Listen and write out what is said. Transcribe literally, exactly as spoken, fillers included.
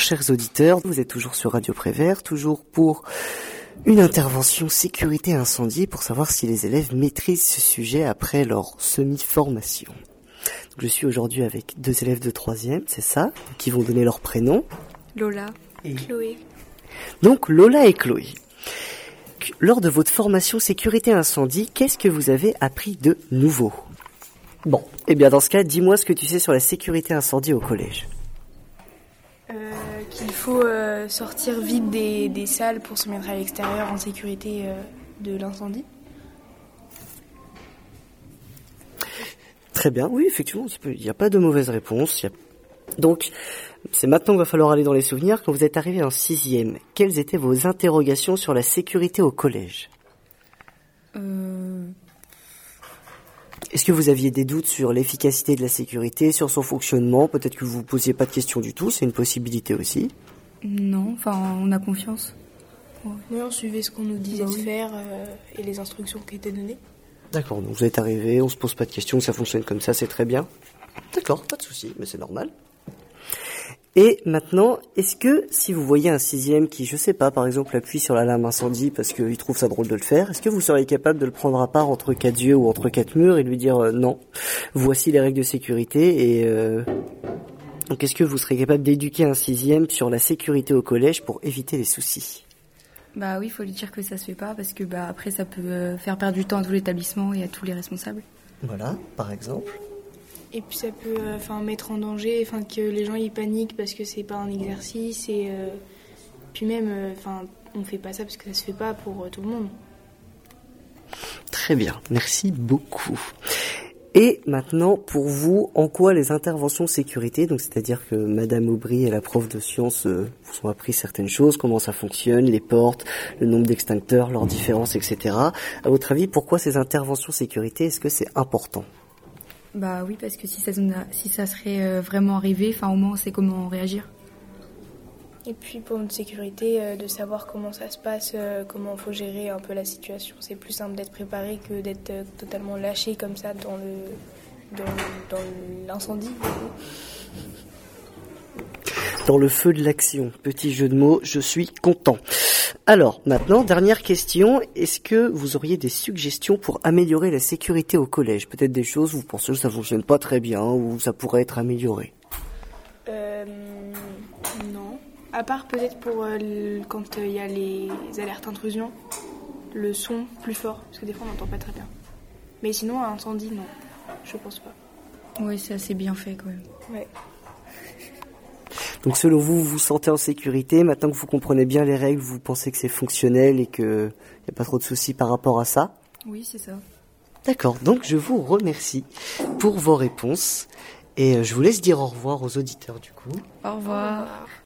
chers auditeurs, vous êtes toujours sur Radio Prévert, toujours pour une intervention sécurité incendie pour savoir si les élèves maîtrisent ce sujet après leur semi-formation. Donc, je suis aujourd'hui avec deux élèves de troisième, c'est ça, qui vont donner leur prénom. Lola et Chloé. Donc Lola et Chloé. Lors de votre formation sécurité incendie, qu'est-ce que vous avez appris de nouveau ? Bon, eh bien dans ce cas, dis-moi ce que tu sais sur la sécurité incendie au collège. Euh, qu'il faut euh, sortir vite des, des salles pour se mettre à l'extérieur en sécurité euh, de l'incendie. Très bien, oui, effectivement, il n'y a pas de mauvaise réponse. Il y a... Donc, c'est maintenant qu'il va falloir aller dans les souvenirs. Quand vous êtes arrivé en sixième, quelles étaient vos interrogations sur la sécurité au collège ? Euh... Est-ce que vous aviez des doutes sur l'efficacité de la sécurité, sur son fonctionnement ? Peut-être que vous ne posiez pas de questions du tout, c'est une possibilité aussi. Non, enfin, on a confiance. Ouais. Oui, on suivait ce qu'on nous disait bah oui. de faire euh, et les instructions qui étaient données. D'accord, donc vous êtes arrivé, on se pose pas de questions, ça fonctionne comme ça, c'est très bien. D'accord, pas de souci, mais c'est normal. Et maintenant, est-ce que si vous voyez un sixième qui, je sais pas, par exemple appuie sur l'alarme incendie parce qu'il trouve ça drôle de le faire, est-ce que vous seriez capable de le prendre à part entre quatre yeux ou entre quatre murs et lui dire euh, non, voici les règles de sécurité et euh... donc est-ce que vous serez capable d'éduquer un sixième sur la sécurité au collège pour éviter les soucis ? Bah oui, il faut lui dire que ça se fait pas parce que bah après ça peut euh, faire perdre du temps à tout l'établissement et à tous les responsables. Voilà, par exemple. Et puis ça peut enfin euh, mettre en danger, enfin que les gens y paniquent parce que c'est pas un exercice et euh, puis même enfin euh, on fait pas ça parce que ça se fait pas pour euh, tout le monde. Très bien, merci beaucoup. Et maintenant, pour vous, en quoi les interventions sécurité, donc c'est-à-dire que Madame Aubry et la prof de sciences euh, vous ont appris certaines choses, comment ça fonctionne, les portes, le nombre d'extincteurs, leurs différences, et cetera. À votre avis, pourquoi ces interventions sécurité, est-ce que c'est important ? Bah oui, parce que si ça, si ça serait vraiment arrivé, enfin au moins on sait comment réagir. Et puis pour notre sécurité, euh, de savoir comment ça se passe, euh, comment il faut gérer un peu la situation. C'est plus simple d'être préparé que d'être euh, totalement lâché comme ça dans, le, dans, dans l'incendie. Dans le feu de l'action, petit jeu de mots, je suis content. Alors, maintenant, dernière question, est-ce que vous auriez des suggestions pour améliorer la sécurité au collège ? Peut-être des choses où vous pensez que ça fonctionne pas très bien, ou ça pourrait être amélioré ? Euh... Non. À part peut-être pour euh, le, quand il euh, y a les alertes intrusion, le son plus fort, parce que des fois on n'entend pas très bien. Mais sinon, à incendie, non, je pense pas. Oui, c'est assez bien fait quand même. Ouais. Donc selon vous, vous vous sentez en sécurité, maintenant que vous comprenez bien les règles, vous pensez que c'est fonctionnel et qu'il n'y a pas trop de soucis par rapport à ça ? Oui, c'est ça. D'accord, donc je vous remercie pour vos réponses et je vous laisse dire au revoir aux auditeurs du coup. Au revoir. Au revoir.